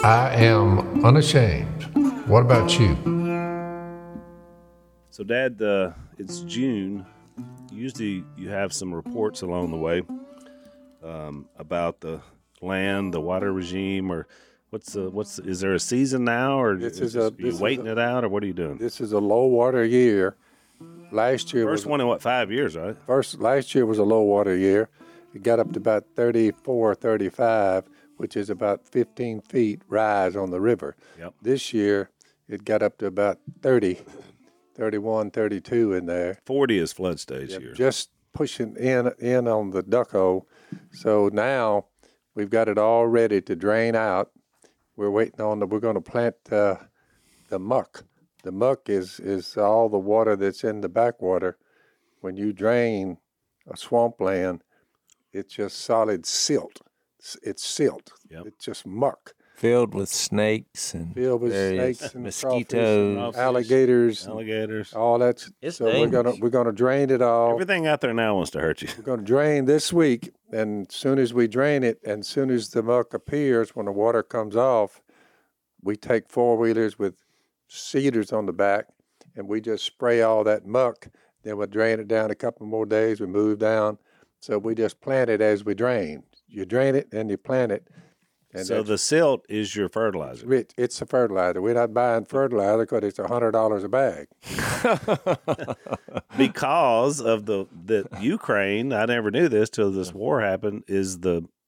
I am unashamed. What about you? So, Dad, it's June. Usually you have some reports along the way about the land, the water regime, or is there a season now, or are you waiting it out, or what are you doing? This is a low water year. Last year First one in 5 years, right? Last year was a low water year. It got up to about 34, 35, which is about 15 feet rise on the river. Yep. This year it got up to about 30, 31, 32 in there. 40 is flood stage here. Just pushing in on the duck hole. So now we've got it all ready to drain out. We're waiting on we're going to plant the muck. The muck is all the water that's in the backwater. When you drain a swampland, it's just solid silt. It's silt. Yep. It's just muck. Filled with snakes and mosquitoes, alligators, all that. It's so we're gonna drain it all. Everything out there now wants to hurt you. We're gonna drain this week, and as soon as we drain it, and as soon as the muck appears, when the water comes off, we take 4-wheelers with seeders on the back, and we just spray all that muck. Then we'll drain it down a couple more days. We move down, so we just plant it as we drain. You drain it and you plant it. And so the silt is your fertilizer. It's a fertilizer. We're not buying fertilizer because it's $100 a bag. Because of the Ukraine, I never knew this till this war happened, is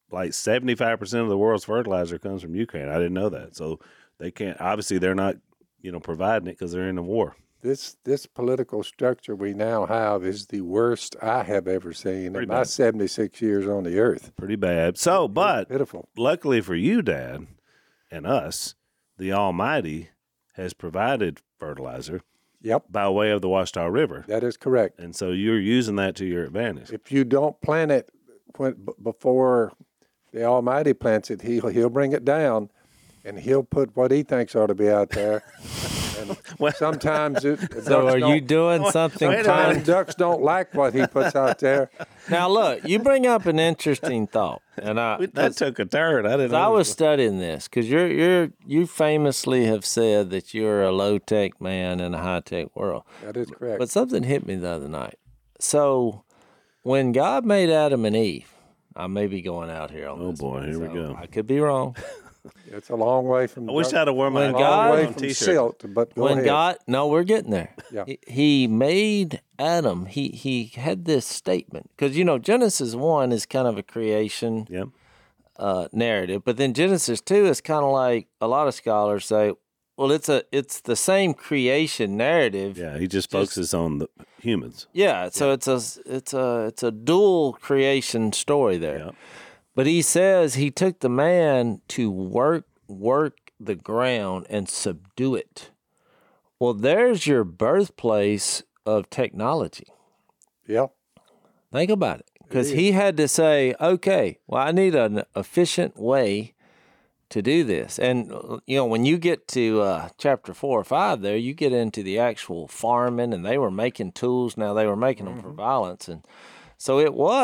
75% of the world's fertilizer comes from Ukraine. I didn't know that. So they can't, obviously they're not, providing it because they're in the war. This political structure we now have is the worst I have ever seen in my 76 years on the earth. Pretty bad. So, but pitiful. Luckily for you, Dad, and us, the Almighty has provided fertilizer. Yep. By way of the Ouachita River. That is correct. And so you're using that to your advantage. If you don't plant it before the Almighty plants it, he'll bring it down, and he'll put what he thinks ought to be out there. And sometimes so are you doing something? Sometimes ducks don't like what he puts out there. Now look, you bring up an interesting thought, and that took a turn. I didn't know. I was studying this because you famously have said that you're a low tech man in a high tech world. That is correct. But something hit me the other night. So when God made Adam and Eve, I may be going out here on this. Oh boy, here we go. I could be wrong. It's a long way from. I wish I'd have worn my T-shirt. Silt, but go ahead. We're getting there. Yeah. He made Adam. He had this statement because Genesis 1 is kind of a creation narrative, but then Genesis 2 is kind of like a lot of scholars say, well, it's the same creation narrative. Yeah, he just focuses on the humans. Yeah, so it's a dual creation story there. Yeah. But he says he took the man to work the ground and subdue it. Well, there's your birthplace of technology. Yep. Think about it. Because he had to say, okay, well, I need an efficient way to do this. And, when you get to chapter 4 or 5 there, you get into the actual farming, and they were making tools. Now they were making them for violence. And so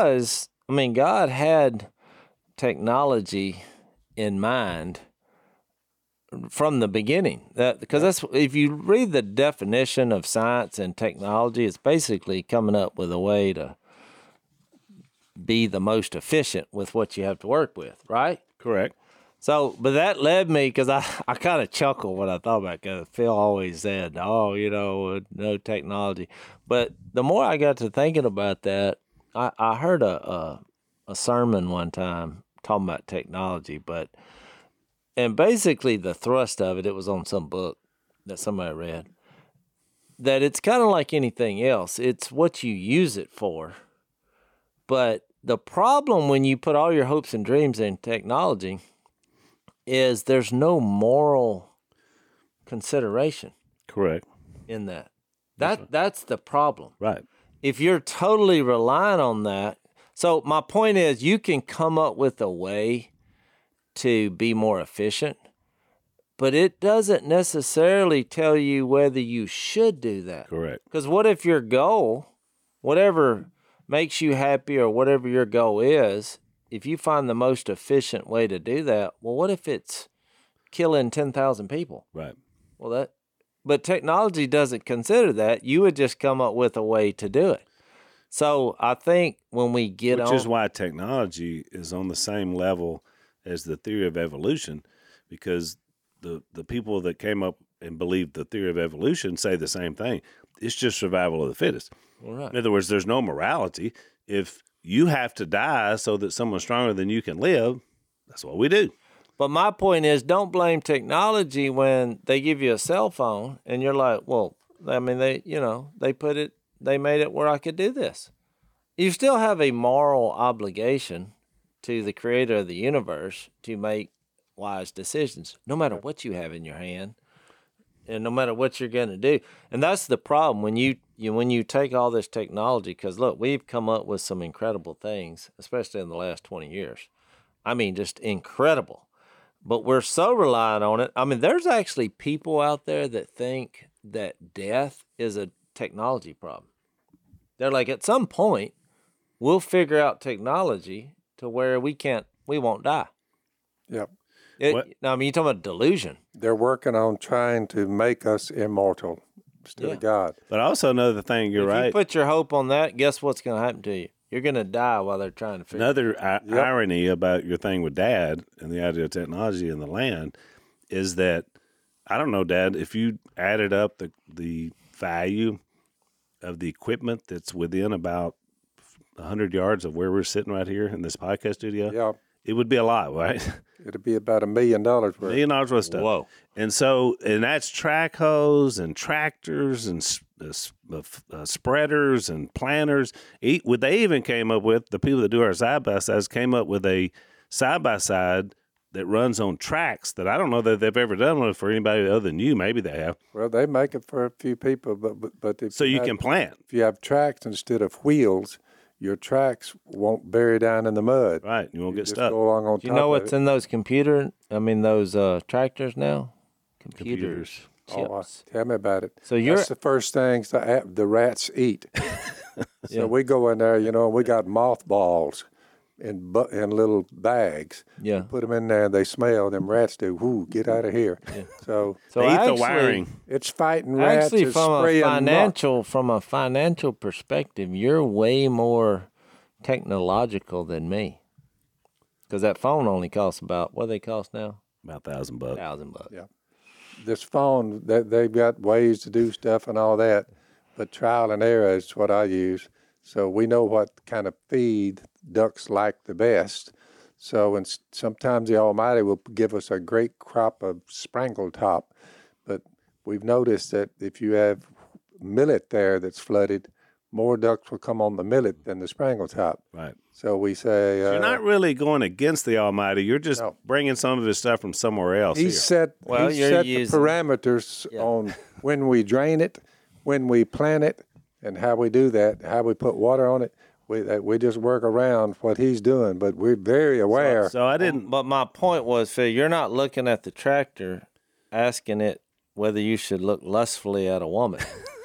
God had technology in mind from the beginning. Because if you read the definition of science and technology, it's basically coming up with a way to be the most efficient with what you have to work with, right? Correct. So, but that led me, because I kind of chuckled when I thought about it, because Phil always said, no technology. But the more I got to thinking about that, I heard a sermon one time talking about technology, and basically the thrust of it was on some book that somebody read, that it's kind of like anything else. It's what you use it for. But the problem when you put all your hopes and dreams in technology is there's no moral consideration. Correct. In that. That's the problem. Right. If you're totally relying on that. So my point is, you can come up with a way to be more efficient, but it doesn't necessarily tell you whether you should do that. Correct. Because what if your goal, whatever makes you happy or whatever your goal is, if you find the most efficient way to do that, well, what if it's killing 10,000 people. Right. Well, but technology doesn't consider that. You would just come up with a way to do it. So I think when we get Which on, is why technology is on the same level as the theory of evolution, because the people that came up and believed the theory of evolution say the same thing. It's just survival of the fittest. right. In other words, there's no morality. If you have to die so that someone stronger than you can live, that's what we do. But my point is, don't blame technology when they give you a cell phone and you're like, well, I mean, they made it where I could do this. You still have a moral obligation to the creator of the universe to make wise decisions, no matter what you have in your hand and no matter what you're going to do. And that's the problem when you take all this technology, because look, we've come up with some incredible things, especially in the last 20 years. I mean, just incredible. But we're so reliant on it. I mean, there's actually people out there that think that death is a technology problem. They're like, at some point, we'll figure out technology to where we won't die. Yep. I mean, you're talking about delusion. They're working on trying to make us immortal instead of God. But I also know the thing, you're If right. you put your hope on that, guess what's going to happen to you? You're going to die while they're trying to figure Another irony about your thing with Dad and the idea of technology and the land is that, I don't know, Dad, if you added up the value of the equipment that's within about 100 yards of where we're sitting right here in this podcast studio, Yeah, it would be a lot, right? it'd be about $1 million worth. $1 million worth of stuff. Whoa. And that's track hoes and tractors and spreaders and planters. They even came up with, the people that do our side-by-sides came up with a side-by-side that runs on tracks that I don't know that they've ever done one for anybody other than you. Maybe they have. Well, they make it for a few people, but if So you can plant. if you have tracks instead of wheels, your tracks won't bury down in the mud. Right. You won't get Just stuck. go along on Do top you know of what's it. in those those tractors now? Computers. Oh, Chips. tell me about it. So you're- That's the first things the rats eat. So Yeah. we go in there, we got mothballs in little bags. Yeah. Put them in there, they smell. Them rats do. Whoo, get out of here. So So They eat actually, the wiring. it's fighting rats. Actually, it's from spraying a financial perspective, you're way more technological than me. Because that phone only costs about, what do they cost now? About $1,000. $1,000. Yeah. This phone, they've got ways to do stuff and all that, but trial and error is what I use. So we know what kind of feed ducks like the best. So sometimes the Almighty will give us a great crop of sprangle top, but we've noticed that if you have millet there that's flooded, more ducks will come on the millet than the sprangle top. Right. So we say You're not really going against the Almighty. You're just No. bringing some of his stuff from somewhere else. He here. set Well, he you're set the using- parameters on when we drain it, when we plant it, and how we do that, how we put water on it. We just work around what he's doing, but we're very aware. So I didn't. But my point was, Phil, you're not looking at the tractor asking it whether you should look lustfully at a woman.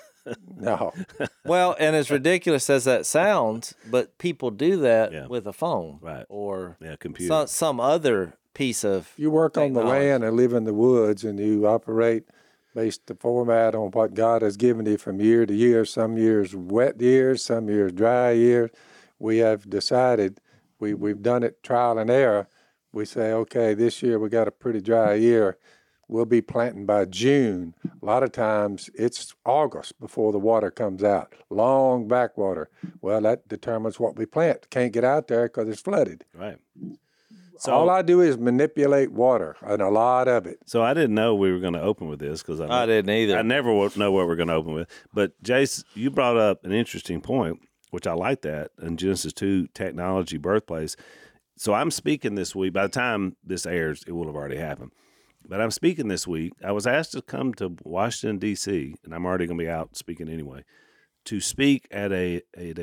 No, Well, and as ridiculous as that sounds, but people do that Yeah. with a phone, Right. Or Yeah, computer. some other piece of. you work on the technology. land and live in the woods, and you operate based the format on what God has given you from year to year. Some years wet years, some years dry years. We have decided we've done it trial and error. We say, okay, this year we got a pretty dry year. We'll be planting by June. A lot of times it's August before the water comes out. Long backwater. Well, that determines what we plant. Can't get out there because it's flooded. Right. All I do is manipulate water, and a lot of it. So I didn't know we were going to open with this because I didn't either. I never know what we're going to open with. But Jace, you brought up an interesting point, which I like that in Genesis 2, technology birthplace. So I'm speaking this week. By the time this airs, it will have already happened. But I'm speaking this week. I was asked to come to Washington, D.C., and I'm already going to be out speaking anyway, to speak at a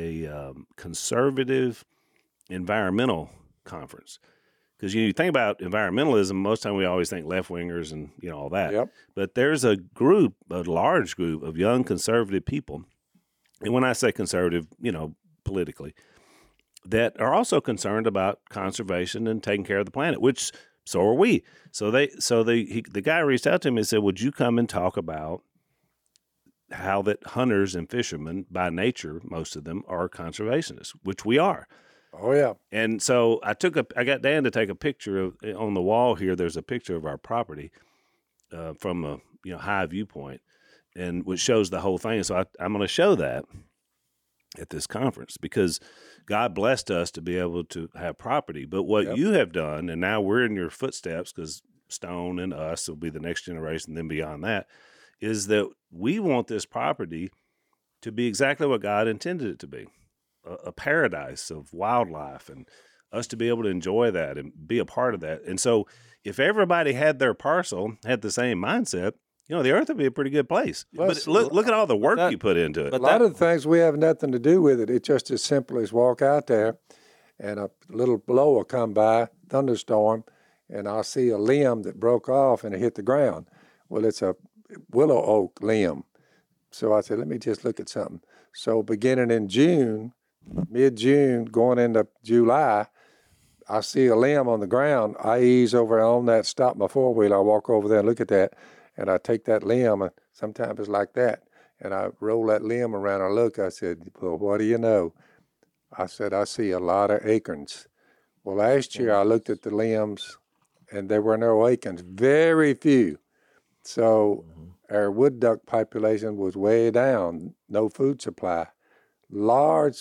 conservative environmental conference. Because you think about environmentalism, most time we always think left-wingers and all that. Yep. But there's a large group of young conservative people, and when I say conservative, politically, that are also concerned about conservation and taking care of the planet, which So are we. The guy reached out to me and said, would you come and talk about how that hunters and fishermen, by nature, most of them are conservationists, which we are. Oh, yeah. And so I got Dan to take a picture of, on the wall here. There's a picture of our property from a high viewpoint, and which shows the whole thing. So I'm going to show that at this conference because God blessed us to be able to have property. But what you have done, and now we're in your footsteps because Stone and us will be the next generation, then beyond that, is that we want this property to be exactly what God intended it to be. A paradise of wildlife, and us to be able to enjoy that and be a part of that. And so if everybody had their parcel, had the same mindset, the earth would be a pretty good place. But look at all the work you put into it. A lot of the things we have nothing to do with it. It's just as simple as walk out there and a little blow will come by, thunderstorm, and I'll see a limb that broke off and it hit the ground. Well, it's a willow oak limb. So I said, let me just look at something. So beginning in June, mid-June, going into July, I see a limb on the ground. I ease over on that, stop my four-wheeler, I walk over there and look at that, and I take that limb, and sometimes it's like that, and I roll that limb around, I look, I said, well, what do you know? I said, I see a lot of acorns. Well, last year I looked at the limbs, and there were no acorns, very few. So our wood duck population was way down, no food supply. Large,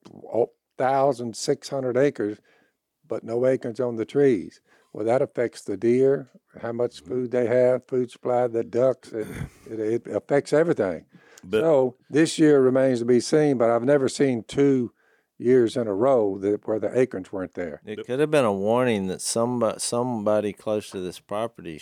1,600 acres, but no acorns on the trees. Well, that affects the deer, how much food they have, food supply, the ducks. It affects everything. So this year remains to be seen, but I've never seen 2 years in a row where the acorns weren't there. It could have been a warning that somebody close to this property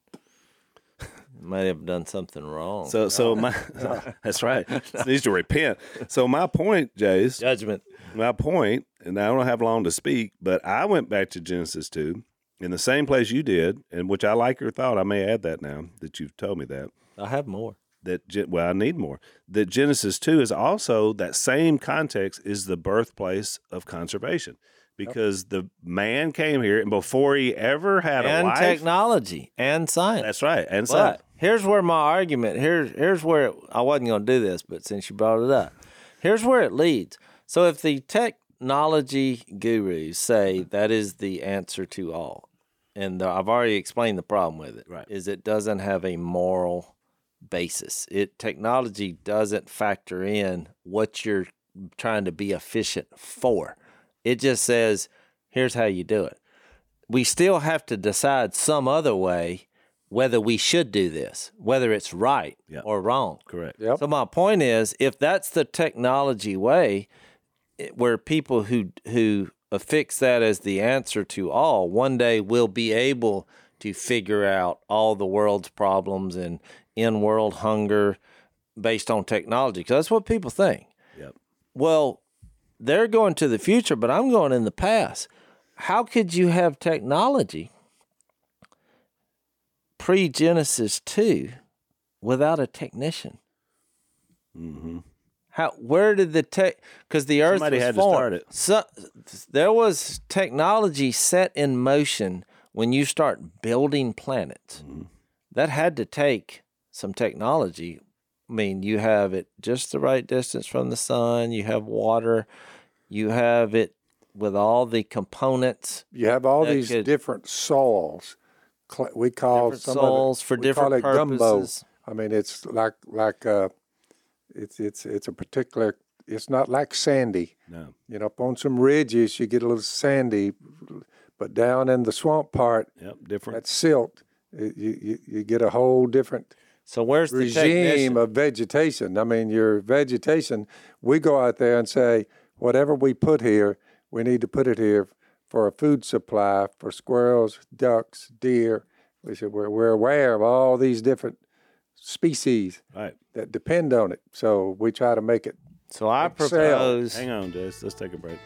might have done something wrong. So that's right. It needs to repent. So my point, Jace, Judgment. My point, and I don't have long to speak, but I went back to Genesis 2 in the same place you did, and which I like your thought. I may add that now that you've told me that. I have more. I need more. That Genesis 2 is also, that same context is the birthplace of conservation. Because the man came here, and before he ever had a wife, and technology and science. That's right, and science. Here's where my argument. Here's where I wasn't going to do this, but since you brought it up, here's where it leads. So if the technology gurus say that is the answer to all, and I've already explained the problem with it, right, is it doesn't have a moral basis. Technology doesn't factor in what you're trying to be efficient for. It just says, here's how you do it. We still have to decide some other way whether we should do this, whether it's right or wrong. Correct. Yep. So my point is, if that's the technology way, where people who affix that as the answer to all, one day we'll be able to figure out all the world's problems and end world hunger based on technology, because that's what people think. Yep. Well, they're going to the future, but I'm going in the past. How could you have technology pre-Genesis 2 without a technician? Mm-hmm. Where did the because the earth Somebody was had formed. to start it. So, there was technology set in motion when you start building planets. Mm-hmm. That had to take some technology. I mean, you have it just the right distance from the sun. You have water. You have it with all the components. You have all these different soils. We call different soils for different purposes. Gumbo. I mean, it's like it's a particular. It's not like sandy. No. Up on some ridges you get a little sandy, but down in the swamp part, different. That silt, you get a whole different. So where's the regime of vegetation? I mean, your vegetation. We go out there and say, whatever we put here, we need to put it here for a food supply for squirrels, ducks, deer. We said we're aware of all these different species that depend on it. So we try to make it. So I propose. Hang on, Jace. Let's take a break.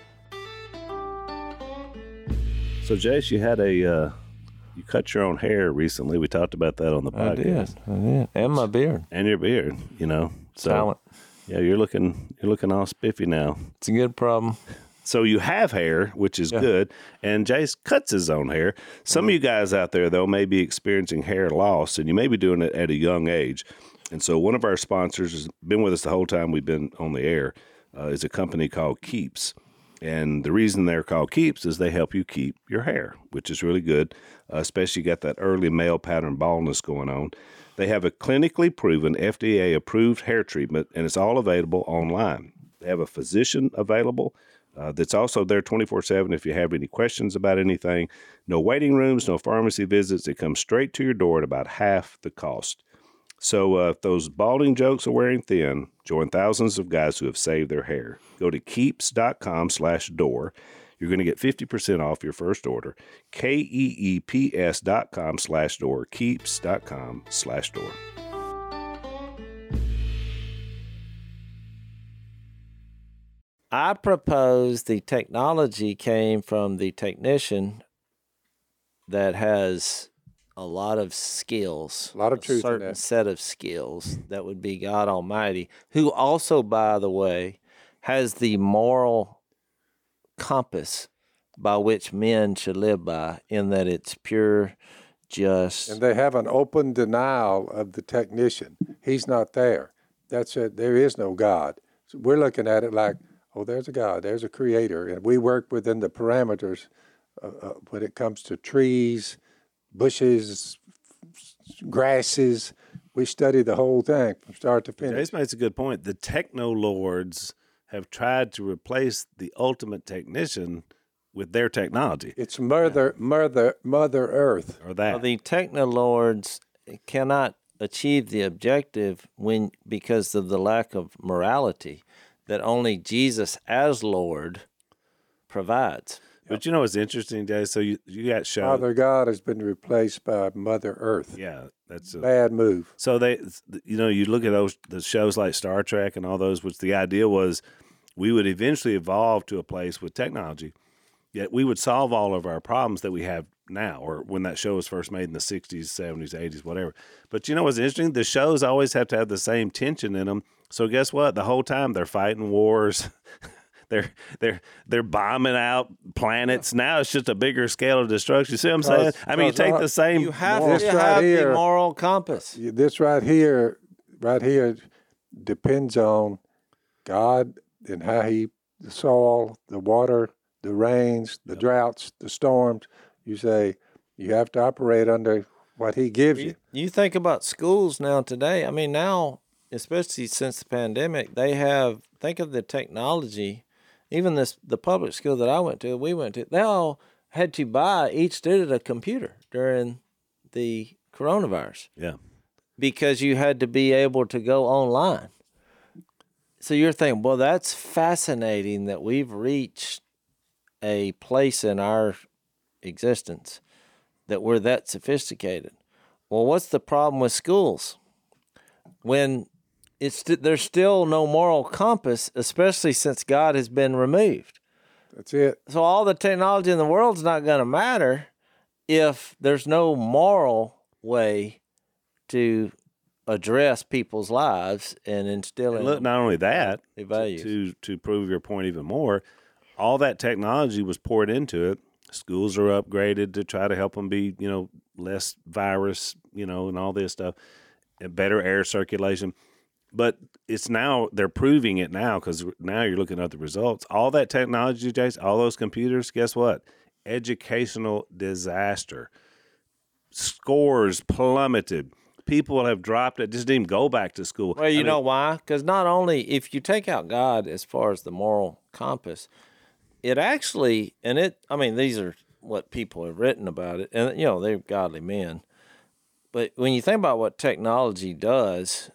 So, Jace, you had you cut your own hair recently. We talked about that on the podcast. I did. And my beard. And your beard, So, talent. Yeah, you're looking all spiffy now. It's a good problem. So you have hair, which is good, and Jace cuts his own hair. Some of you guys out there, though, may be experiencing hair loss, and you may be doing it at a young age. And so one of our sponsors has been with us the whole time we've been on the air, is a company called Keeps. And the reason they're called Keeps is they help you keep your hair, which is really good, especially you got that early male pattern baldness going on. They have a clinically proven, FDA-approved hair treatment, and it's all available online. They have a physician available that's also there 24/7 if you have any questions about anything. No waiting rooms, no pharmacy visits. It comes straight to your door at about half the cost. So if those balding jokes are wearing thin, join thousands of guys who have saved their hair. Go to keeps.com/door. You're going to get 50% off your first order. KEEPS.com/door. Keeps.com/door. I propose the technology came from the technician that has a lot of skills, A lot of truth in certain that. set of skills that would be God Almighty, who also, by the way, has the moral compass by which men should live by, in that it's pure, just. And they have an open denial of the technician. He's not there. That's it. There is no God. So we're looking at it like, oh, there's a God, there's a creator. And we work within the parameters when it comes to trees, bushes, grasses. We study the whole thing from start to finish. Jace makes a good point. The techno lords have tried to replace the ultimate technician with their technology. It's Mother Earth. Or that. Well, the technoloords cannot achieve the objective because of the lack of morality that only Jesus as Lord provides. But you know what's interesting, Jay? So you got shows. Father God has been replaced by Mother Earth. Yeah, that's a Bad move. So you look at the shows like Star Trek and all those, which the idea was we would eventually evolve to a place with technology, yet we would solve all of our problems that we have now, or when that show was first made in the 60s, 70s, 80s, whatever. But you know what's interesting? The shows always have to have the same tension in them. So guess what? The whole time they're fighting wars. They're bombing out planets. Now it's just a bigger scale of destruction. You see what I'm saying? I mean, you take the same. You have This to right have here- the moral compass. This right here depends on God and how the soil, the water, the rains, the droughts, the storms. You say you have to operate under what He gives you. You think about schools now today. I mean, now, especially since the pandemic, think of the technology. Even the public school that we went to, they all had to buy each student a computer during the coronavirus. Yeah. Because you had to be able to go online. So you're thinking, well, that's fascinating that we've reached a place in our existence that we're that sophisticated. Well, what's the problem with schools? When there's still no moral compass, especially since God has been removed. That's it. So all the technology in the world's not going to matter if there's no moral way to address people's lives and instill And look, not only that, the values. to prove your point even more, all that technology was poured into it. Schools are upgraded to try to help them be, less virus, and all this stuff, and better air circulation. But they're proving it now, because now you're looking at the results. All that technology, Jason, all those computers, guess what? Educational disaster. Scores plummeted. People have dropped it, just didn't even go back to school. Well, you know why? Because not only, if you take out God as far as the moral compass, it actually, these are what people have written about it, and, they're godly men. But when you think about what technology does,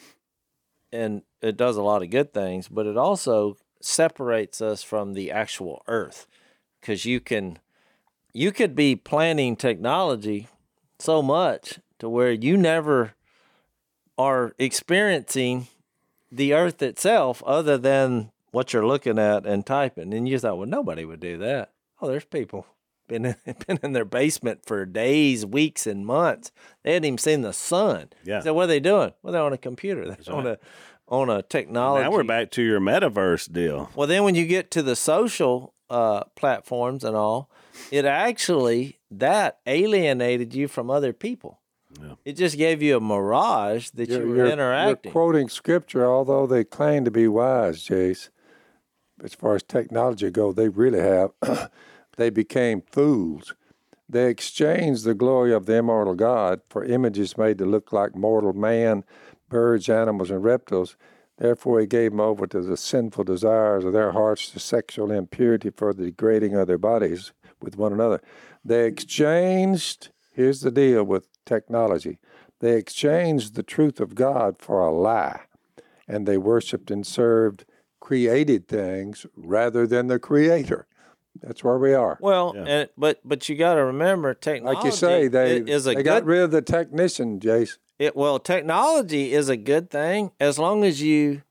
and it does a lot of good things, but it also separates us from the actual earth, because you could be planning technology so much to where you never are experiencing the earth itself other than what you're looking at and typing. And you thought, well, nobody would do that. Oh, there's people been in their basement for days, weeks, and months. They hadn't even seen the sun. Yeah. So what are they doing? Well, they're on a computer. They're on on a technology. Now we're back to your metaverse deal. Well, then when you get to the social platforms and all, it actually, that alienated you from other people. Yeah. It just gave you a mirage that you were interacting. You're quoting scripture, although they claim to be wise, Jace. As far as technology goes, they really have. They became fools. They exchanged the glory of the immortal God for images made to look like mortal man, birds, animals, and reptiles. Therefore, he gave them over to the sinful desires of their hearts, to sexual impurity, for the degrading of their bodies with one another. They exchanged, here's the deal with technology, they exchanged the truth of God for a lie, and they worshiped and served created things rather than the Creator. That's where we are. Well, but you got to remember, technology. Like you say, they got rid of the technician, Jace. Technology is a good thing as long as you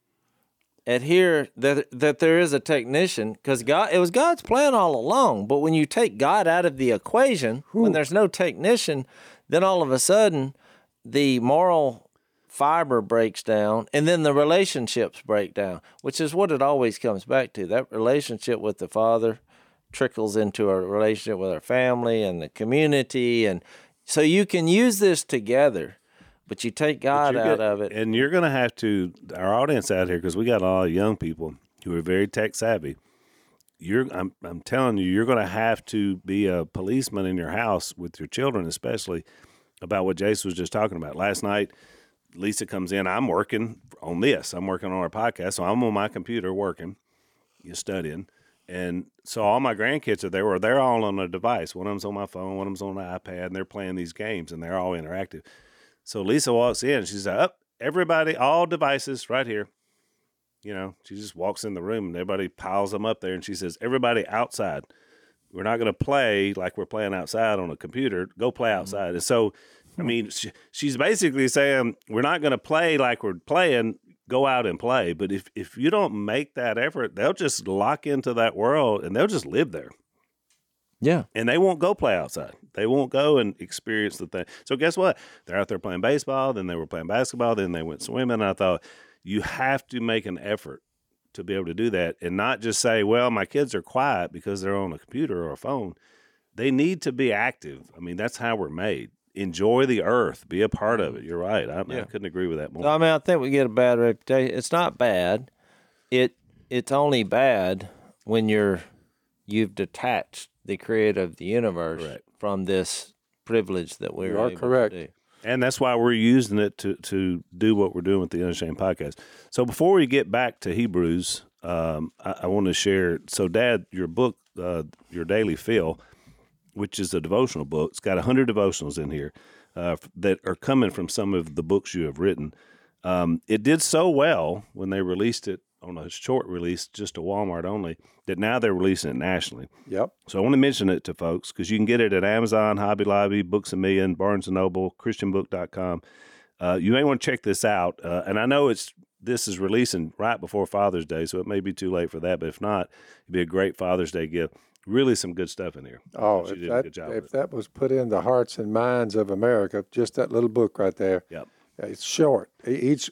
adhere that there is a technician, because it was God's plan all along. But when you take God out of the equation, when there's no technician, then all of a sudden the moral fiber breaks down, and then the relationships break down, which is what it always comes back to. That relationship with the Father trickles into a relationship with our family and the community, and so you can use this together. But you take God out of it. And you're going to have to, our audience out here, because we got a lot of young people who are very tech savvy. I'm telling you, you're going to have to be a policeman in your house with your children, especially about what Jace was just talking about. Last night, Lisa comes in. I'm working on this. I'm working on our podcast. So I'm on my computer working, studying. And so all my grandkids are there, or they're all on a device. One of them's on my phone, one of them's on the iPad, and they're playing these games, and they're all interactive. So Lisa walks in, and she's like, everybody, all devices right here. She just walks in the room, and everybody piles them up there, and she says, everybody outside. We're not going to play like we're playing outside on a computer. Go play outside. And so, she's basically saying, we're not going to play like we're playing. Go out and play. But if you don't make that effort, they'll just lock into that world, and they'll just live there. Yeah. And they won't go play outside. They won't go and experience the thing. So guess what? They're out there playing baseball, then they were playing basketball, then they went swimming. And I thought, you have to make an effort to be able to do that, and not just say, well, my kids are quiet because they're on a computer or a phone. They need to be active. That's how we're made. Enjoy the earth. Be a part of it. You're right. I couldn't agree with that more. I think we get a bad reputation. It's not bad. It's only bad when you've detached the creator of the universe from this privilege that we're able to do. And that's why we're using it to do what we're doing with the Unashamed podcast. So before we get back to Hebrews, I want to share. So, Dad, your book, Your Daily Fill, which is a devotional book, it's got 100 devotionals in here that are coming from some of the books you have written. It did so well when they released it on a short release, just to Walmart only, that now they're releasing it nationally. Yep. So I want to mention it to folks because you can get it at Amazon, Hobby Lobby, Books A Million, Barnes & Noble, ChristianBook.com. You may want to check this out. And I know this is releasing right before Father's Day, so it may be too late for that. But if not, it'd be a great Father's Day gift. Really some good stuff in here. Oh, if that was put in the hearts and minds of America, just that little book right there. Yep. It's short. Each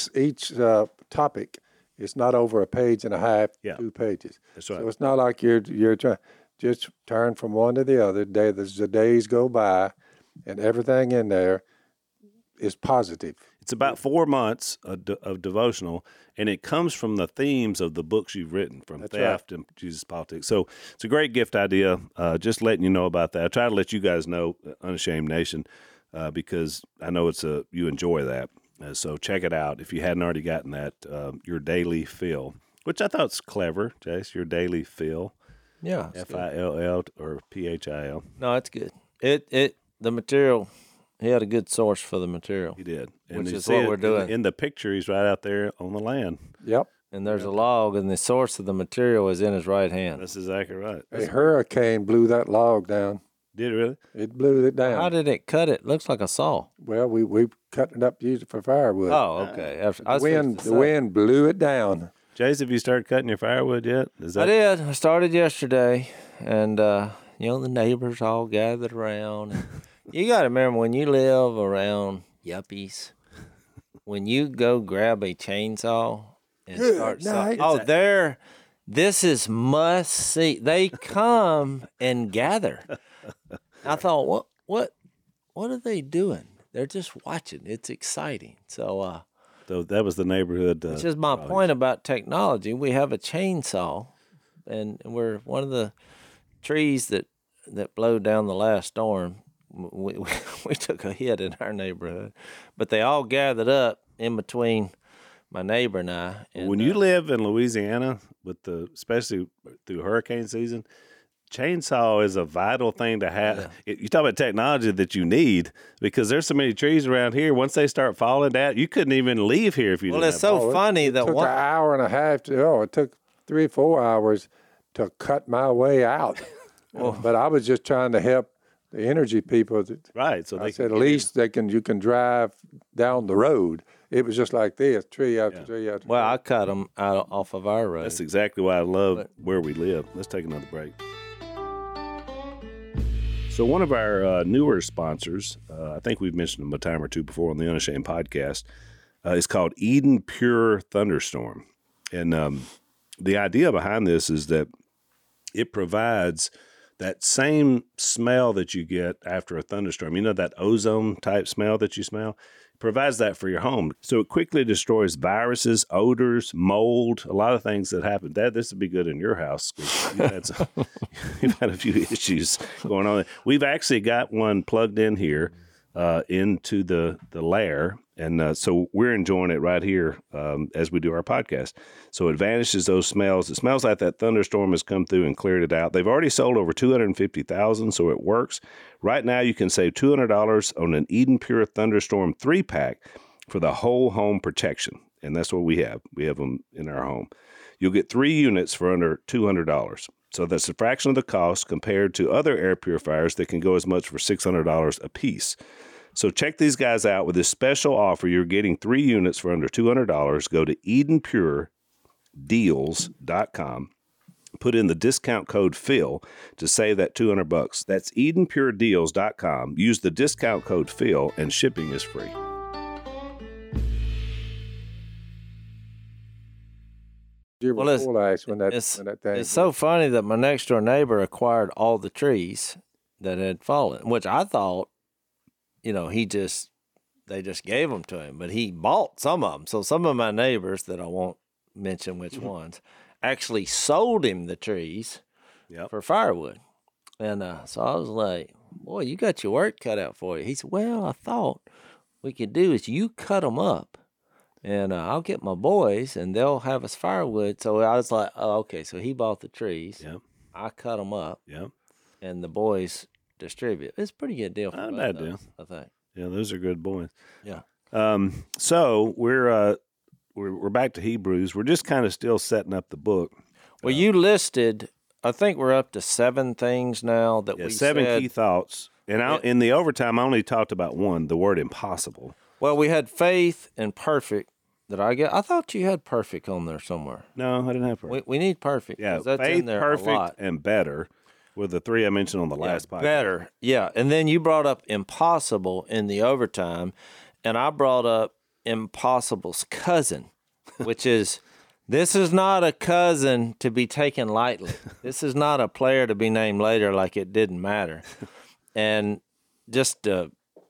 topic is not over a page and a half, 2 pages. That's right. So it's not like you're trying just turn from one to the other. The days go by, and everything in there is positive. It's about 4 months of devotional, and it comes from the themes of the books you've written, from theft and Jesus Politics. So it's a great gift idea. Just letting you know about that. I try to let you guys know, Unashamed Nation, because I know you enjoy that. So check it out if you hadn't already gotten that. Your Daily Fill, which I thought's clever, Jace. Your Daily Fill. Yeah, Fill or PHIL. No, it's good. The material. He had a good source for the material. He did, which is what we're doing. In the picture, he's right out there on the land. Yep. And there's a log, and the source of the material is in his right hand. That's exactly right. A hurricane blew that log down. Did it really? It blew it down. How did it cut it? Looks like a saw. Well, we cut it up, used it for firewood. Oh, okay. The wind blew it down. Jace, have you started cutting your firewood yet? I did. I started yesterday, and the neighbors all gathered around. You got to remember, when you live around yuppies, when you go grab a chainsaw and start night. this is must see. They come and gather. I thought, what are they doing? They're just watching. It's exciting. So that was the neighborhood. which is my point about technology. We have a chainsaw, and we're one of the trees that blew down the last storm. We took a hit in our neighborhood, but they all gathered up in between my neighbor and I. And, when you live in Louisiana, especially through hurricane season, chainsaw is a vital thing to have. Yeah. You talk about technology that you need, because there's so many trees around here. Once they start falling down, you couldn't even leave here if you. Well, didn't it's so funny that it took an hour and a half it took 3 or 4 hours to cut my way out. But I was just trying to help the energy people. Right. So I said, at least you can drive down the road. It was just like this, tree after tree after tree. Well, I cut them out off of our road. That's exactly why I love where we live. Let's take another break. So one of our newer sponsors, I think we've mentioned them a time or two before on the Unashamed podcast, is called Eden Pure Thunderstorm. And the idea behind this is that it provides that same smell that you get after a thunderstorm. You know, that ozone type smell that you smell? It provides that for your home. So it quickly destroys viruses, odors, mold, a lot of things that happen. Dad, this would be good in your house, because you've had a few issues going on. We've actually got one plugged in here into the lair. And so we're enjoying it right here as we do our podcast. So it vanishes those smells. It smells like that thunderstorm has come through and cleared it out. They've already sold over 250,000, so it works. Right now you can save $200 on an Eden Pure Thunderstorm 3-pack for the whole home protection. And that's what we have. We have them in our home. You'll get 3 units for under $200. So that's a fraction of the cost compared to other air purifiers that can go as much for $600 a piece. So check these guys out with this special offer. You're getting 3 units for under $200. Go to EdenPureDeals.com. Put in the discount code Phil to save that $200. That's EdenPureDeals.com. Use the discount code Phil, and shipping is free. It's so funny that my next door neighbor acquired all the trees that had fallen, which I thought, they just gave them to him, but he bought some of them. So some of my neighbors, that I won't mention which ones, actually sold him the trees for firewood. And so I was like, boy, you got your work cut out for you. He said, well, I thought we could do is you cut them up, and I'll get my boys, and they'll have us firewood. So I was like, oh, okay. So he bought the trees. Yep. I cut them up. Yep. And the boys distribute. It's a pretty good deal for Not a both bad of deal. us, I think. Yeah, those are good boys. Yeah. So we're back to Hebrews. We're just kind of still setting up the book. Well, you listed, I think we're up to 7 things now that we 7 said. key thoughts. And in the overtime, I only talked about one, the word impossible. Well, we had faith and perfect. I thought you had perfect on there somewhere. No, I didn't have perfect. We need perfect. Yeah, that's faith, in there perfect, a lot. and better were the 3 I mentioned on the last podcast. Better, yeah. And then you brought up impossible in the overtime, and I brought up impossible's cousin, which is, this is not a cousin to be taken lightly. This is not a player to be named later like it didn't matter. And just to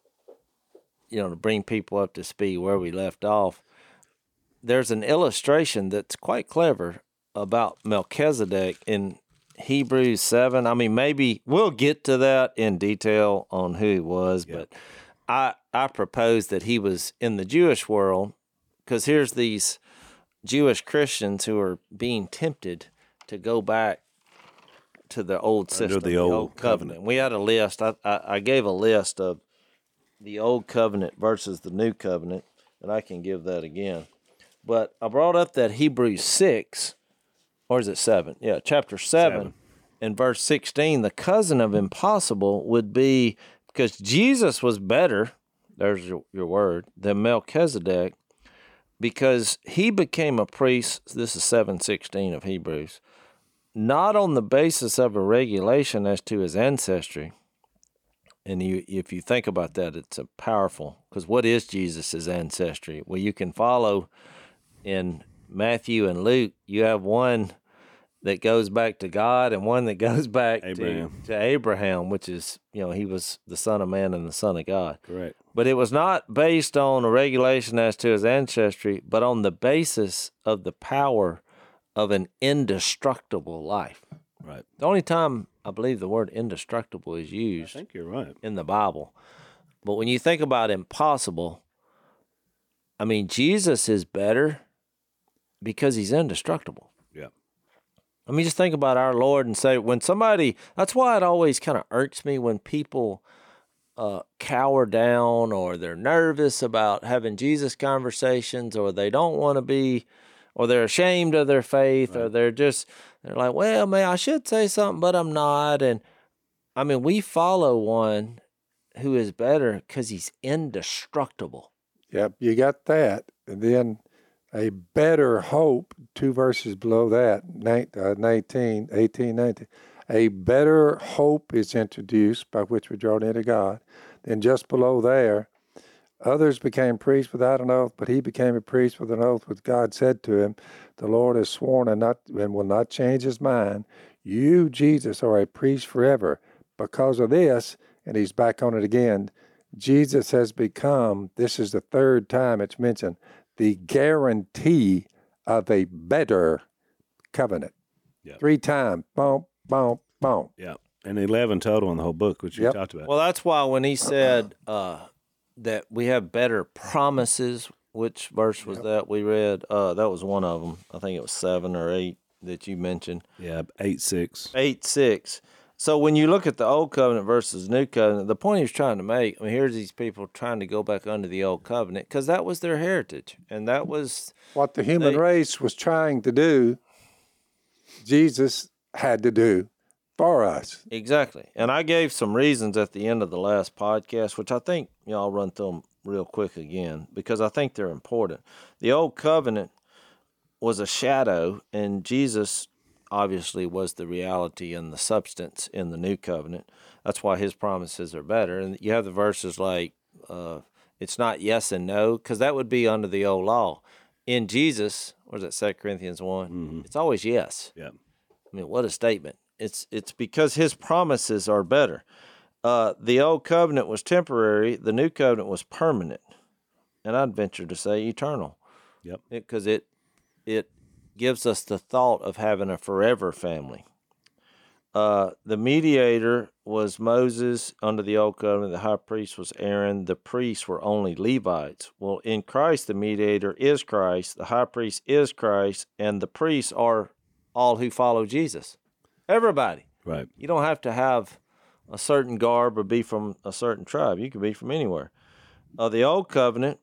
bring people up to speed where we left off, there's an illustration that's quite clever about Melchizedek in Hebrews 7. I mean, maybe we'll get to that in detail on who he was, but I propose that he was in the Jewish world, because here's these Jewish Christians who are being tempted to go back to the old system, the old covenant. We had a list. I gave a list of the old covenant versus the new covenant, and I can give that again. But I brought up that Hebrews 6, or is it 7? Yeah, chapter 7. In verse 16, the cousin of impossible would be, because Jesus was better, there's your word, than Melchizedek, because he became a priest, this is 7:16 of Hebrews, not on the basis of a regulation as to his ancestry, And if you think about that, it's a powerful, because what is Jesus' ancestry? Well, you can follow in Matthew and Luke, you have one that goes back to God and one that goes back to Abraham, which is, he was the Son of Man and the Son of God. Correct. But it was not based on a regulation as to his ancestry, but on the basis of the power of an indestructible life. Right. The only time I believe the word indestructible is used I think you're right. in the Bible. But when you think about impossible, I mean, Jesus is better because he's indestructible. Yeah. I mean, just think about our Lord and say, when somebody, that's why it always kind of irks me when people cower down, or they're nervous about having Jesus conversations, or they don't want to be, or they're ashamed of their faith, or they're like, well, man, I should say something, but I'm not. And I mean, we follow one who is better because he's indestructible. Yep, you got that. And then a better hope, 2 verses below that, 18, 19. A better hope is introduced by which we're drawn into God. Then just below there, others became priests without an oath, but he became a priest with an oath, which God said to him, the Lord has sworn and will not change his mind. You, Jesus, are a priest forever. Because of this, and he's back on it again, Jesus has become, this is the 3rd time it's mentioned, the guarantee of a better covenant. Yep. 3 times, boom, boom, boom. Yeah. And 11 total in the whole book, which you talked about. Well, that's why when he said that we have better promises, which verse was that we read? That was one of them. I think it was 7 or 8 that you mentioned. Yeah, 8:6. 8:6. So when you look at the Old Covenant versus New Covenant, the point he was trying to make, I mean, here's these people trying to go back under the Old Covenant because that was their heritage. And that was what the human race was trying to do, Jesus had to do for us. Exactly. And I gave some reasons at the end of the last podcast, which I think, I'll run through them real quick again because I think they're important. The Old Covenant was a shadow, and Jesus obviously was the reality and the substance in the New Covenant. That's why his promises are better. And you have the verses like, it's not yes and no, because that would be under the old law. In Jesus, what is that, 2 Corinthians 1? Mm-hmm. It's always yes. Yeah. I mean, what a statement. It's because his promises are better. The Old Covenant was temporary. The New Covenant was permanent. And I'd venture to say eternal. Yep. Because it gives us the thought of having a forever family. The mediator was Moses under the Old Covenant. The high priest was Aaron. The priests were only Levites. Well, in Christ, the mediator is Christ. The high priest is Christ. And the priests are all who follow Jesus. Everybody. Right. You don't have to have a certain garb or be from a certain tribe. You can be from anywhere. The Old Covenant,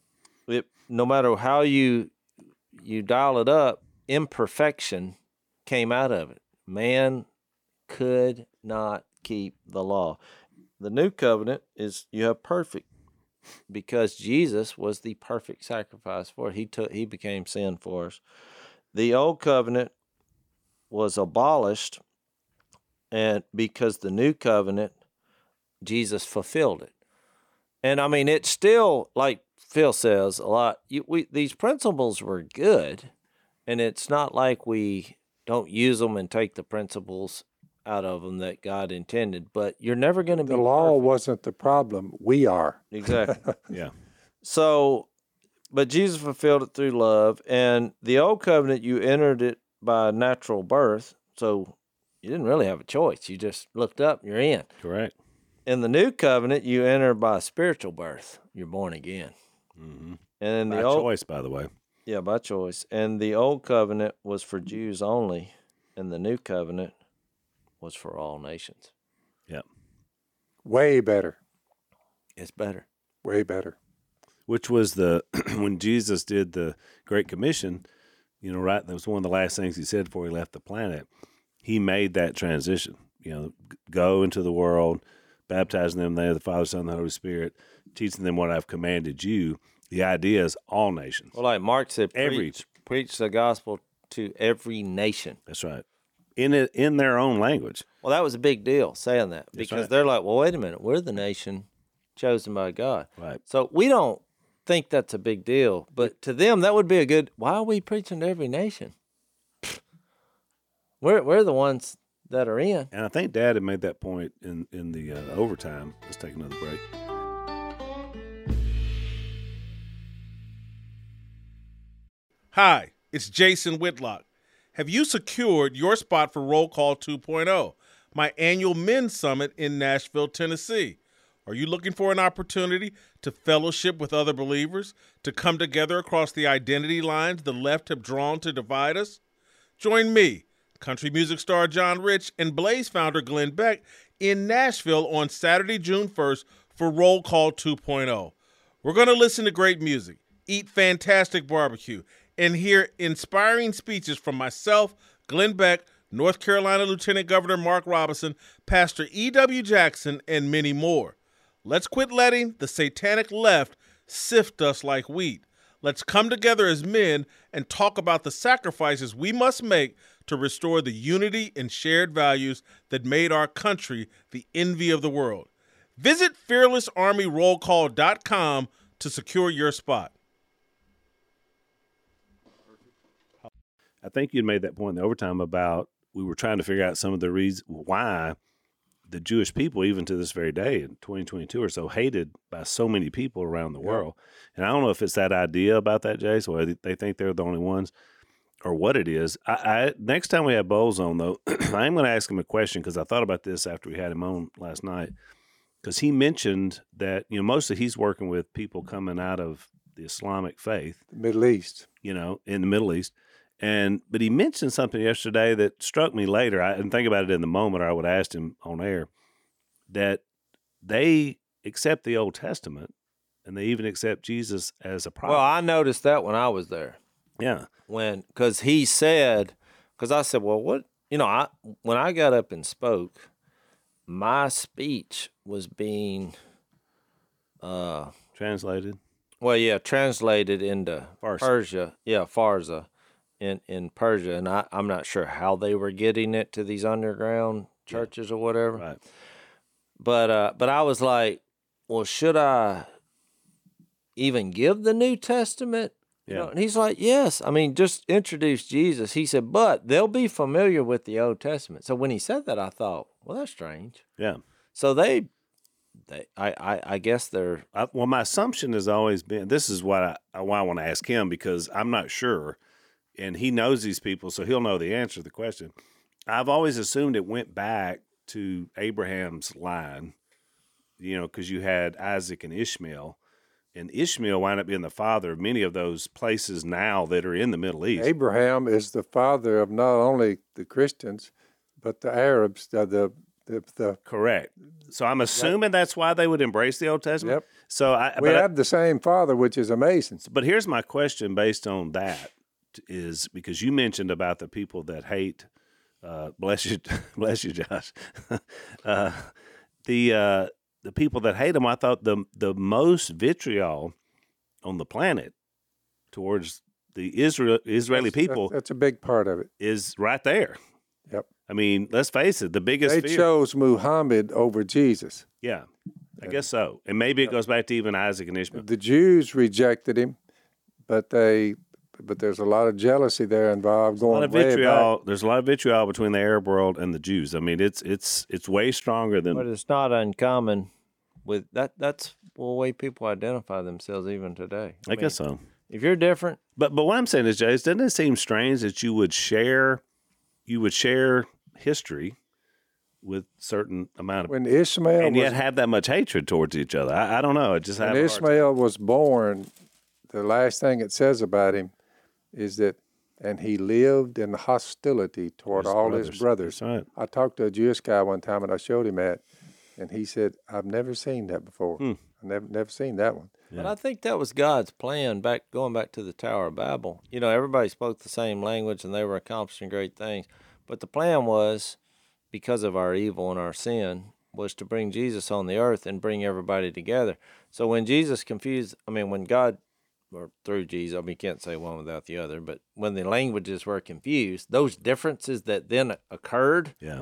no matter how you dial it up, imperfection came out of it. Man could not keep the law. The New Covenant is you have perfect, because Jesus was the perfect sacrifice for it. He became sin for us. The Old Covenant was abolished, and because the New Covenant, Jesus fulfilled it. And I mean, it's still, like Phil says a lot, these principles were good, and it's not like we don't use them and take the principles out of them that God intended, but you're never going to be The law perfect. wasn't the problem. We are. Exactly. Yeah. So, but Jesus fulfilled it through love, and the Old Covenant, you entered it by natural birth, so you didn't really have a choice. You just looked up, you're in. Correct. In the New Covenant, you enter by spiritual birth. You're born again. Mm-hmm. And By choice, by the way. Yeah, by choice. And the Old Covenant was for Jews only, and the New Covenant was for all nations. Yep. Way better. It's better. Way better. Which was when Jesus did the Great Commission, right? That was one of the last things he said before he left the planet. He made that transition, go into the world, baptizing them in the name of the Father, Son, and the Holy Spirit, teaching them what I've commanded you. The idea is all nations. Well, like Mark said, Every- preach the gospel to every nation. That's right. in their own language. Well, that was a big deal saying that because right. they're like, well, wait a minute, we're the nation chosen by God. Right. So we don't think that's a big deal, but to them that would be a good. Why are we preaching to every nation? We're the ones that are in. And I think Dad had made that point in the overtime. Let's take another break. Hi, it's Jason Whitlock. Have you secured your spot for Roll Call 2.0, my annual men's summit in Nashville, Tennessee? Are you looking for an opportunity to fellowship with other believers, to come together across the identity lines the left have drawn to divide us? Join me, country music star John Rich, and Blaze founder Glenn Beck in Nashville on Saturday, June 1st for Roll Call 2.0. We're going to listen to great music, eat fantastic barbecue, and hear inspiring speeches from myself, Glenn Beck, North Carolina Lieutenant Governor Mark Robinson, Pastor E.W. Jackson, and many more. Let's quit letting the satanic left sift us like wheat. Let's come together as men and talk about the sacrifices we must make to restore the unity and shared values that made our country the envy of the world. Visit fearlessarmyrollcall.com to secure your spot. I think you'd made that point in the overtime about we were trying to figure out some of the reasons why the Jewish people, even to this very day in 2022, are so hated by so many people around the world. And I don't know if it's that idea about that, Jace, or they think they're the only ones, or what it is. I next time we have Bowles on, though, I am going to ask him a question because I thought about this after we had him on last night. Because he mentioned that, mostly he's working with people coming out of the Islamic faith. The Middle East. In the Middle East. But he mentioned something yesterday that struck me later. I didn't think about it in the moment, or I would have asked him on air, that they accept the Old Testament and they even accept Jesus as a prophet. Well, I noticed that when I was there. Yeah. Because he said, because I said, well, what, when I got up and spoke, my speech was being translated. Well, yeah, translated into Farsi. Persia. Yeah, Farsa in Persia. And I'm not sure how they were getting it to these underground churches or whatever. Right. But I was like, well, should I even give the New Testament? Yeah. And he's like, yes. I mean, just introduce Jesus. He said, but they'll be familiar with the Old Testament. So when he said that, I thought, well, that's strange. Yeah. So I guess they're. Well, my assumption has always been, this is why I want to ask him, because I'm not sure, and he knows these people, so he'll know the answer to the question. I've always assumed it went back to Abraham's line, because you had Isaac and Ishmael. And Ishmael wound up being the father of many of those places now that are in the Middle East. Abraham is the father of not only the Christians, but the Arabs, the Correct. So I'm assuming that's why they would embrace the Old Testament. Yep. So we have the same father, which is amazing. But here's my question based on that is because you mentioned about the people that hate, bless you, Josh, the people that hate them. I thought the most vitriol on the planet towards the Israeli people. That's a big part of it. Is right there. Yep. I mean, let's face it, the biggest They fear. chose Muhammad over Jesus. Yeah, I guess so. And maybe it goes back to even Isaac and Ishmael. The Jews rejected him, but there's a lot of jealousy there involved. Going way back. There's a lot of vitriol between the Arab world and the Jews. I mean, it's way stronger than. But it's not uncommon with that. That's the way people identify themselves even today. I guess so. If you're different, but what I'm saying is, Jay, doesn't it seem strange that you would share history with certain amount of when Ishmael and yet have that much hatred towards each other? I don't know. It just when Ishmael was born, the last thing it says about him is that, and he lived in hostility toward all his brothers. That's right. I talked to a Jewish guy one time, and I showed him that, and he said, "I've never seen that before. I've never seen that one." Yeah. But I think that was God's plan going back to the Tower of Babel. Everybody spoke the same language and they were accomplishing great things. But the plan was, because of our evil and our sin, was to bring Jesus on the earth and bring everybody together. So when God or through Jesus. I mean, you can't say one without the other, but when the languages were confused, those differences that then occurred, Yeah.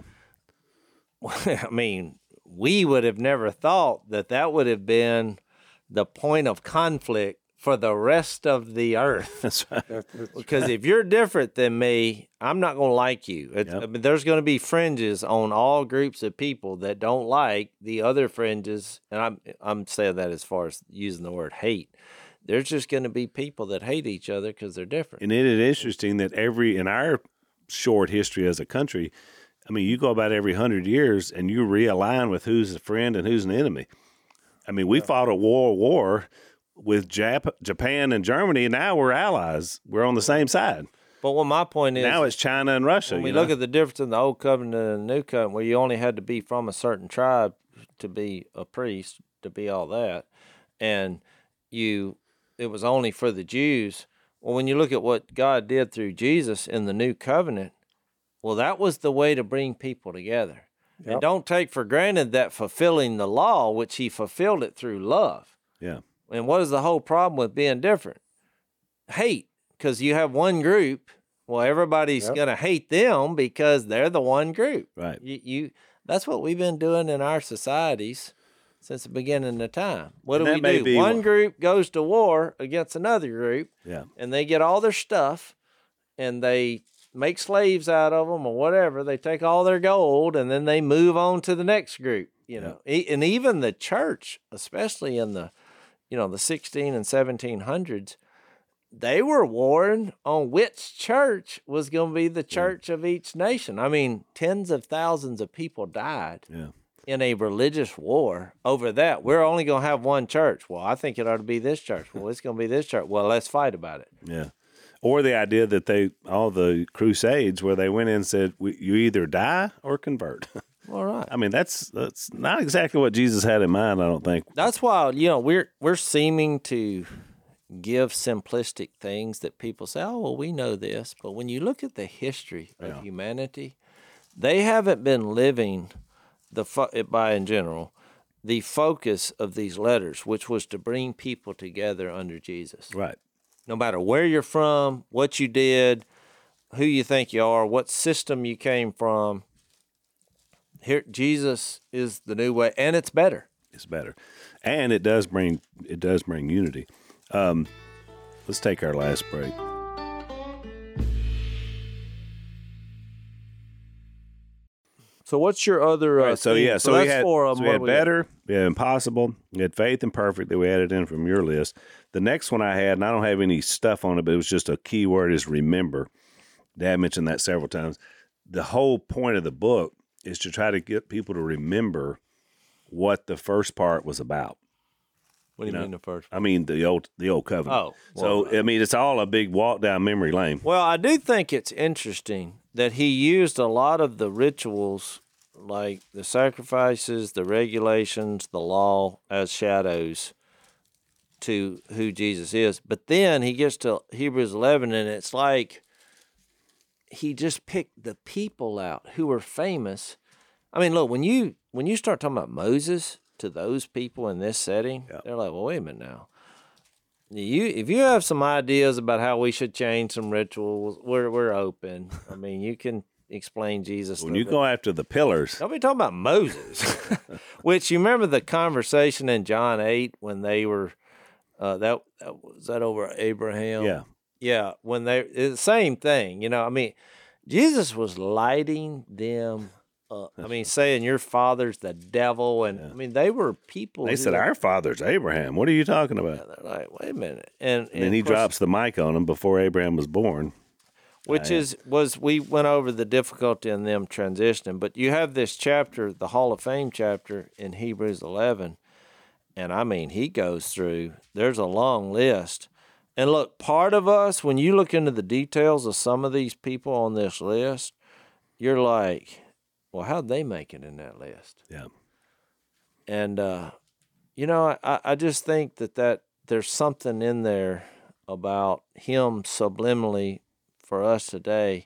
I mean, we would have never thought that that would have been the point of conflict for the rest of the earth. That's right. Because if you're different than me, I'm not going to like you. Yep. I mean, there's going to be fringes on all groups of people that don't like the other fringes, and I'm saying that as far as using the word hate. There's just going to be people that hate each other because they're different. And it is interesting that in our short history as a country, I mean, you go about every 100 years and you realign with who's a friend and who's an enemy. I mean, we fought a war with Japan and Germany, and now we're allies. We're on the same side. But what my point is, Now it's China and Russia. when we you look know? at the difference in the old covenant and the new covenant, where you only had to be from a certain tribe to be a priest, to be all that, and it was only for the Jews. Well, when you look at what God did through Jesus in the new covenant, well, that was the way to bring people together. And don't take for granted that fulfilling the law, which he fulfilled it through love. Yeah. And what is the whole problem with being different? Hate, because you have one group. Well, everybody's going to hate them because they're the one group. Right. That's what we've been doing in our societies since the beginning of time. What And do that we may do? be One what- group goes to war against another group, Yeah. and they get all their stuff, and they make slaves out of them or whatever. They take all their gold, and then they move on to the next group. You know, and even the church, especially in the 16 and 1700s, they were warring on which church was going to be the church of each nation. I mean, tens of thousands of people died Yeah. in a religious war over that. We're only going to have one church. Well, I think it ought to be this church. Well, it's going to be this church. Well, let's fight about it. Yeah. Or the idea that all the crusades where they went in and said, you either die or convert. All right. I mean, that's not exactly what Jesus had in mind, I don't think. That's why, we're seeming to give simplistic things that people say, oh, well, we know this. But when you look at the history of humanity, they haven't been living in general, the focus of these letters, which was to bring people together under Jesus. Right. No matter where you're from, what you did, who you think you are, what system you came from, here Jesus is the new way, and it's better. It's better. And it does bring unity. Let's take our last break. So what's your other So theme? we that's had, four of so them. we What had do we got? better, we had impossible, we had faith and perfect that we added in from your list. The next one I had, and I don't have any stuff on it, but it was just a key word is remember. Dad mentioned that several times. The whole point of the book is to try to get people to remember what the first part was about. What do you mean the first? I mean the old covenant. Oh, so I mean it's all a big walk down memory lane. Well, I do think it's interesting that he used a lot of the rituals, like the sacrifices, the regulations, the law, as shadows to who Jesus is. But then he gets to Hebrews 11, and it's like he just picked the people out who were famous. I mean, look, when you start talking about Moses to those people in this setting, they're like, well, wait a minute now. If you have some ideas about how we should change some rituals, we're open. I mean, you can explain Jesus. When you go after the pillars, Don't be talking about Moses, which you remember the conversation in John 8 when they were that was that over Abraham. yeah, Yeah, when it's the same thing, I mean, Jesus was lighting them up. I mean, saying your father's the devil, and I mean, they were people. they who said were- our father's Abraham. What are you talking about? They're like, wait a minute, and And then he of course, drops the mic on him before Abraham was born. which we went over the difficulty in them transitioning, but you have this chapter, the Hall of Fame chapter in Hebrews 11, and I mean, he goes through. There's a long list. And look, part of us, when you look into the details of some of these people on this list, you're like, well, how'd they make it in that list? Yeah. And, I just think that there's something in there about him subliminally for us today.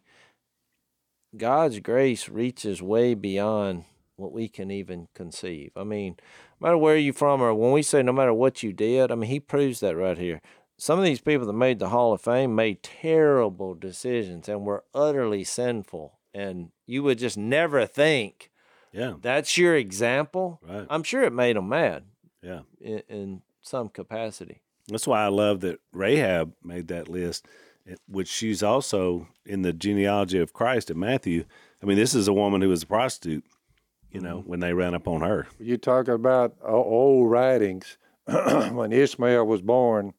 God's grace reaches way beyond what we can even conceive. I mean, no matter where you're from, or when we say no matter what you did, I mean, he proves that right here. some of these people that made the Hall of Fame made terrible decisions and were utterly sinful. And you would just never think Yeah. that's your example. Right. I'm sure it made them mad Yeah. in some capacity. That's why I love that Rahab made that list, which she's also in the genealogy of Christ in Matthew. I mean, this is a woman who was a prostitute, when they ran up on her. You talk about old writings. When Ishmael was born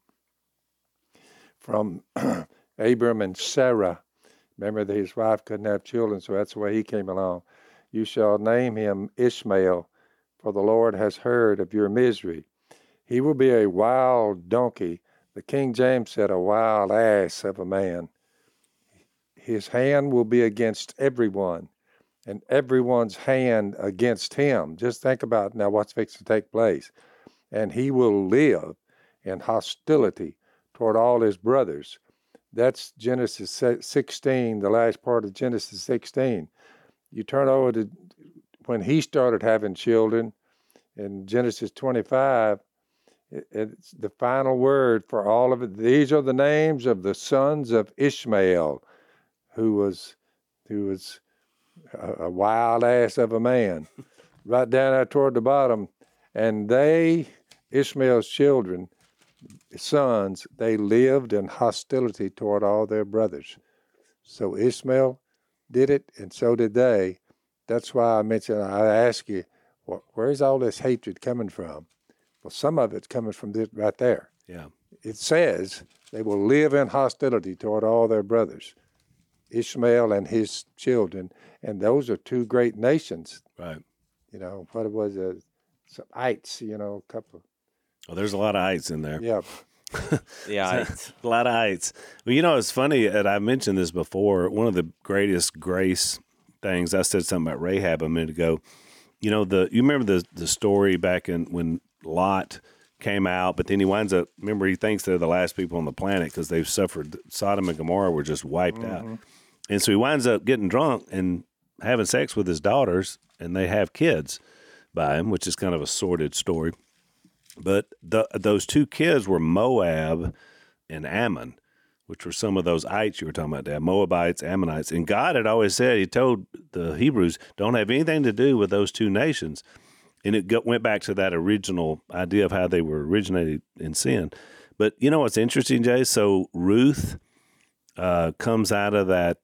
from Abram and Sarah, remember that his wife couldn't have children, so that's the way he came along. You shall name him Ishmael, for the Lord has heard of your misery. He will be a wild donkey. The King James said a wild ass of a man. His hand will be against everyone, and everyone's hand against him. Just think about now what's fixing to take place. And he will live in hostility toward all his brothers. That's Genesis 16, the last part of Genesis 16. You turn over to when he started having children in Genesis 25, it's the final word for all of it. These are the names of the sons of Ishmael, who was a wild ass of a man. Right down there toward the bottom. And Ishmael's children, sons, they lived in hostility toward all their brothers. So Ishmael did it, and so did they. That's why I ask you, where's all this hatred coming from? Well, some of it's coming from this right there. Yeah. It says they will live in hostility toward all their brothers, Ishmael and his children, and those are two great nations. Right. What was it? Some ites, a couple. Well, there's a lot of ites in there. Yeah. Yeah, A lot of ites. Well, it's funny, and I mentioned this before. One of the greatest grace things, I said something about Rahab a minute ago. You remember the story back when Lot came out, but then he winds up, remember, he thinks they're the last people on the planet because they've suffered. Sodom and Gomorrah were just wiped out. And so he winds up getting drunk and having sex with his daughters, and they have kids by him, which is kind of a sordid story. But those two kids were Moab and Ammon, which were some of those ites you were talking about, Dad, Moabites, Ammonites. And God had always said, he told the Hebrews, don't have anything to do with those two nations. And it went back to that original idea of how they were originated in sin. But you know what's interesting, Jay? So Ruth comes out of that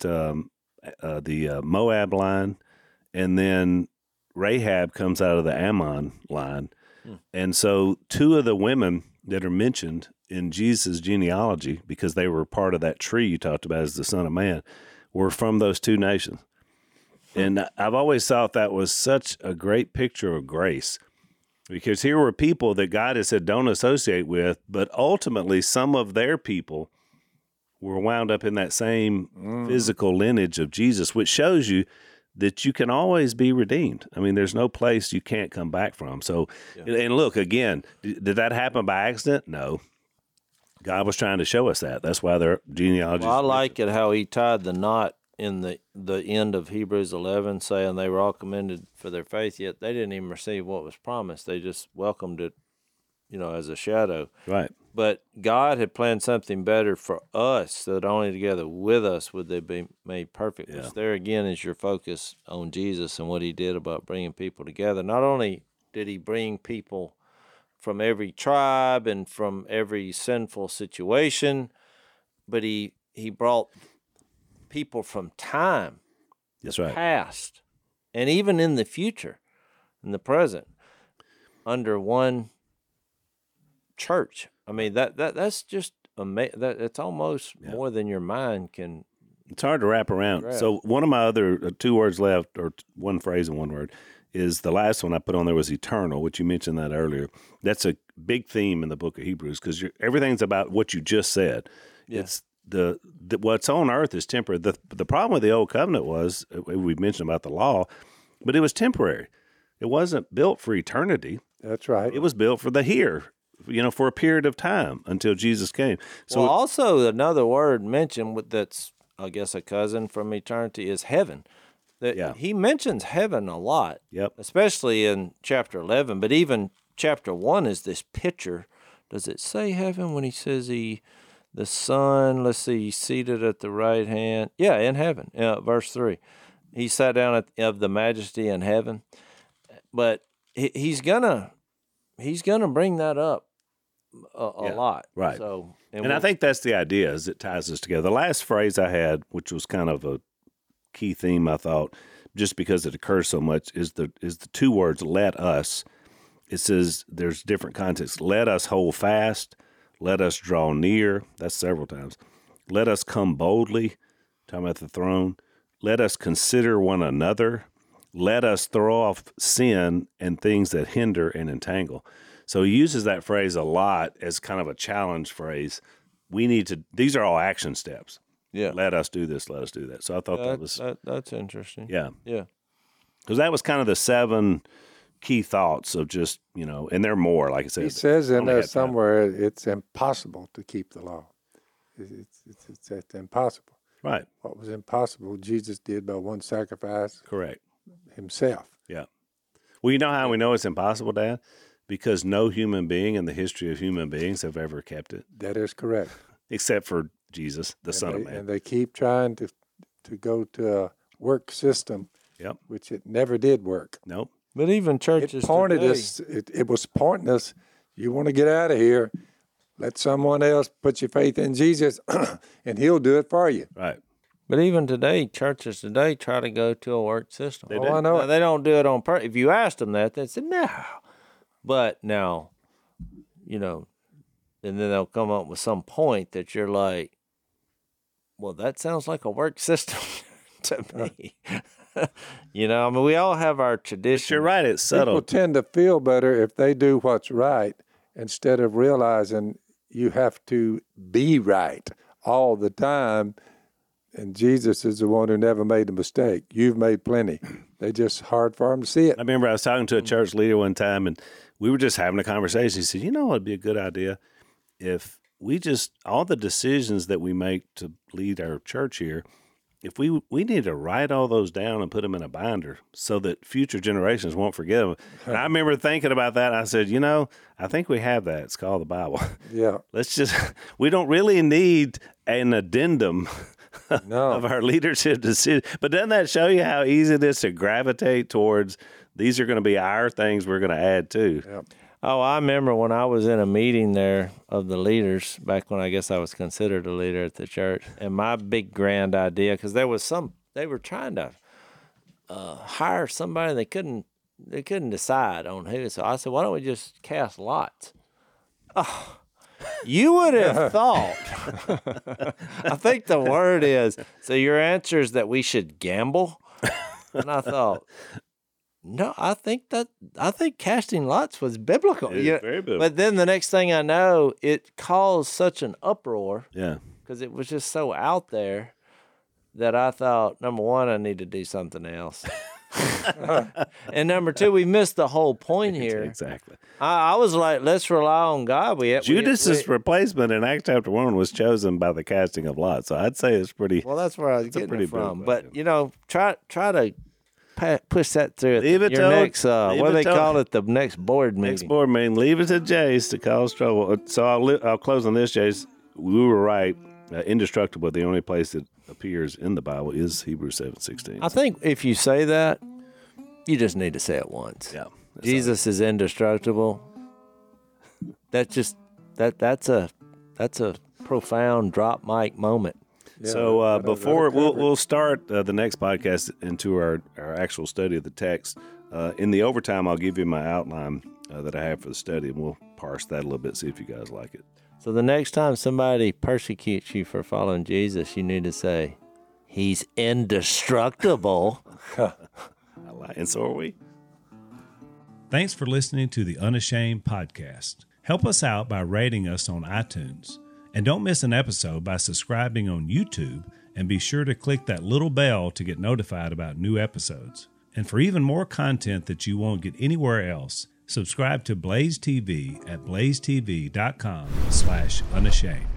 the Moab line, and then Rahab comes out of the Ammon line. And so two of the women that are mentioned in Jesus' genealogy, because they were part of that tree you talked about as the Son of Man, were from those two nations. And I've always thought that was such a great picture of grace, because here were people that God has said don't associate with, but ultimately some of their people were wound up in that same physical lineage of Jesus, which shows you that you can always be redeemed. I mean, there's no place you can't come back from. So, And look, again, did that happen by accident? No. God was trying to show us that. That's why their genealogy. Well, I like it how he tied the knot in the end of Hebrews 11, saying they were all commended for their faith, yet they didn't even receive what was promised. They just welcomed it, as a shadow. Right. But God had planned something better for us, so that only together with us would they be made perfect. Yeah. Which there again is your focus on Jesus and what he did about bringing people together. Not only did he bring people from every tribe and from every sinful situation, but he brought people from time, That's right. past, and even in the future, in the present, under one church. I mean, that's just amazing. It's almost more than your mind can. It's hard to wrap around. Right. So one of my other two words left, or one phrase and one word, is the last one I put on there was eternal, which you mentioned that earlier. That's a big theme in the book of Hebrews, because everything's about what you just said. Yeah. It's the what's on earth is temporary. The problem with the old covenant was, we mentioned about the law, but it was temporary. It wasn't built for eternity. That's right. It was built for the here, for a period of time until Jesus came. So Well, also another word mentioned that's, I guess, a cousin from eternity is heaven. He mentions heaven a lot, Yep. especially in chapter 11, but even chapter 1 is this picture does it say heaven when he says the Son, let's see, he's seated at the right hand? Yeah, in heaven, verse 3. He sat down of the majesty in heaven. But he's gonna bring that up a lot. Right. So, and I think that's the idea, is it ties us together. The last phrase I had, which was kind of a key theme, I thought, just because it occurs so much, is the two words, let us. It says there's different contexts. Let us hold fast. Let us draw near. That's several times. Let us come boldly. Talking about the throne. Let us consider one another. Let us throw off sin and things that hinder and entangle. So he uses that phrase a lot as kind of a challenge phrase. These are all action steps. Yeah. Let us do this, let us do that. So I thought that's interesting. Yeah. Yeah. Because that was kind of the 7 key thoughts of just, and there are more, like I said. He says in there somewhere it's impossible to keep the law. It's impossible. Right. What was impossible, Jesus did by one sacrifice. Correct. Himself. Yeah. Well, you know how we know it's impossible, Dad? Because no human being in the history of human beings have ever kept it. That is correct. Except for Jesus, the Son of Man. And they keep trying to go to a work system, Yep. which it never did work. Nope. But even churches It pointed today, us. It was pointing us. You want to get out of here? Let someone else put your faith in Jesus, and He'll do it for you. Right. But even today, churches today try to go to a work system. They Oh, do. I know Now, it. they don't do it on purpose. If you asked them that, they'd say, no. But now, and then they'll come up with some point that you're like, well, that sounds like a work system to me. We all have our traditions. But you're right, it's subtle. People tend to feel better if they do what's right instead of realizing you have to be right all the time. And Jesus is the one who never made a mistake. You've made plenty. They just hard for them to see it. I remember I was talking to a church leader one time, and we were just having a conversation. He said, what would be a good idea if we all the decisions that we make to lead our church here, if we need to write all those down and put them in a binder so that future generations won't forget them. And I remember thinking about that. And I said, I think we have that. It's called the Bible. Yeah. We don't really need an addendum No. of our leadership decision. But doesn't that show you how easy it is to gravitate towards these are going to be our things we're going to add to? Yep. Oh, I remember when I was in a meeting there of the leaders, back when I guess I was considered a leader at the church, and my big grand idea, because they were trying to hire somebody, they couldn't decide on who. So I said, why don't we just cast lots? Oh, you would have thought. I think the word is, so your answer is that we should gamble? And I thought, no, I think casting lots was biblical. It is very biblical. But then the next thing I know, it caused such an uproar Yeah. because it was just so out there that I thought, number one, I need to do something else. And number two, we missed the whole point here. Exactly. I was like, let's rely on God. Judas's replacement in Acts chapter 1 was chosen by the casting of lots. So I'd say it's pretty. Well, that's where I was getting pretty it from. biblical, But, try to push that through Leave it your to- next, leave what do it they to- call it, the next board meeting. Next board meeting, leave it to Jace to cause trouble. So I'll close on this, Jace. We were right. Indestructible, the only place that appears in the Bible is Hebrews 7:16. I think if you say that, you just need to say it once. Yeah. Jesus is indestructible. That's a profound drop mic moment. Yeah, So let it before cover it. we'll start the next podcast into our actual study of the text. In the overtime, I'll give you my outline that I have for the study, and we'll parse that a little bit, see if you guys like it. So the next time somebody persecutes you for following Jesus, you need to say, He's indestructible. And so are we. Thanks for listening to the Unashamed Podcast. Help us out by rating us on iTunes. And don't miss an episode by subscribing on YouTube, and be sure to click that little bell to get notified about new episodes. And for even more content that you won't get anywhere else, subscribe to Blaze TV at blazetv.com/unashamed.